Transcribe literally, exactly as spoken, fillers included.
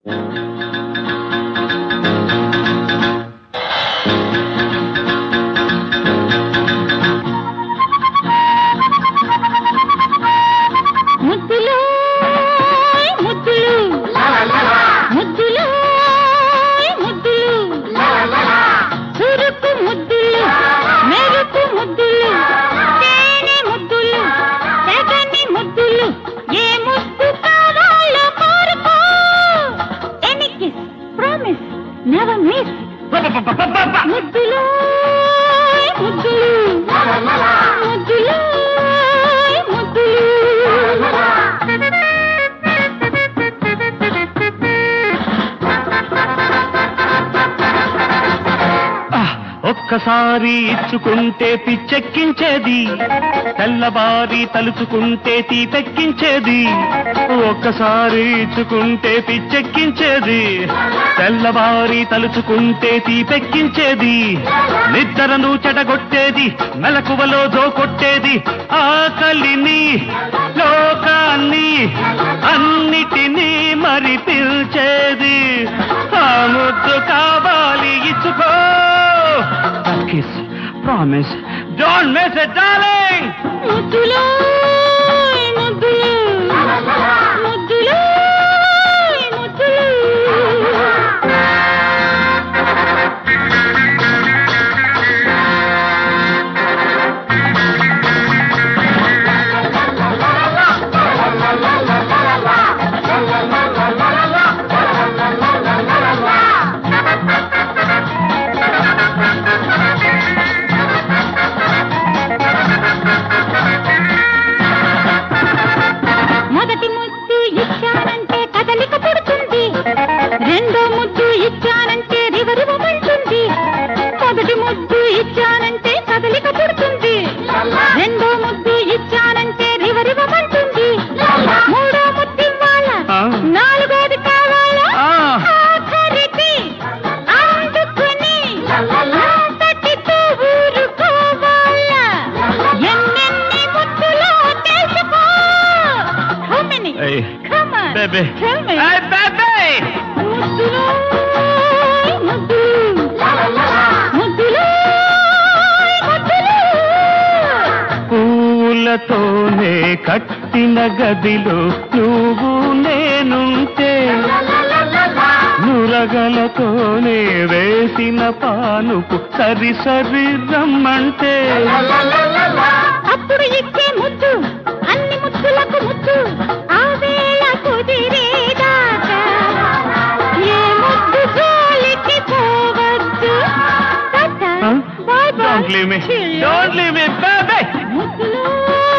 ముద్దులు ముద్దులు ముద్దులు ముద్దులు చురుకు ముద్దులు మెరుపు ముద్దులు తేనె ముద్దులు తెగని ముద్దులు ఏ ముద్దు కావాలో కోరుకో any kiss promise never miss ముద్దులు ముద్దులు ముద్దులు ఒక్కసారి ఇచ్చుకుంటే పిచ్చెక్కించేది, తెల్లబారి తలుచుకుంటే తీపెక్కించేది. ఒక్కసారి ఇచ్చుకుంటే పిచ్చెక్కించేది, తెల్లబారి తలుచుకుంటే తీపెక్కించేది. నిద్రను చెడగొట్టేది, మెలకువలో దోకొట్టేది. ఆకలిని లోకాన్ని అన్నిటినీ మరి పిలిచేది. ఆ ముద్దు కావాలి ఇచ్చుకో. Kiss, promise, don't miss it, darling. ముద్దులు ముద్దులు ముద్దులు ముద్దులు మొదటి ముద్దు ఇచ్చానంటే కదలిక పుడుతుంది, రెండో ముద్దు ఇచ్చానంటే రివరివమంటుంది. మొదటి ముద్దు ఇచ్చానంటే కదలిక పుడుతుంది, రెండో ముద్దు ఇచ్చానంటే రివరివమంటుంది. మూడో ముద్దు ఇవ్వాలా, నాలుగోది కావాలా, ఆఖరికి అందుకుని అంతటితో ఊరుకోవాలా. ఎన్నెన్ని ముద్దులో తెలుసుకో. How many? Hey, Come on. baby. Tell me. Hey, baby. ముద్దులు ముద్దులు ముద్దులు ముద్దులు పూలతోనే కట్టిన గదిలో నువ్వు నేనుంటే, నురగలతోనే వేసిన పానుపు సరి సరి రమ్మంటే. అప్పుడు ఇచ్చే ముద్దు అన్ని ముద్దులకు ముద్దు ఆ వేళ కుదిరేదాకా ఏ ముద్దు జోలికి పోవద్దు. Huh? Don't leave me. Don't leave me, baby. ముద్దులు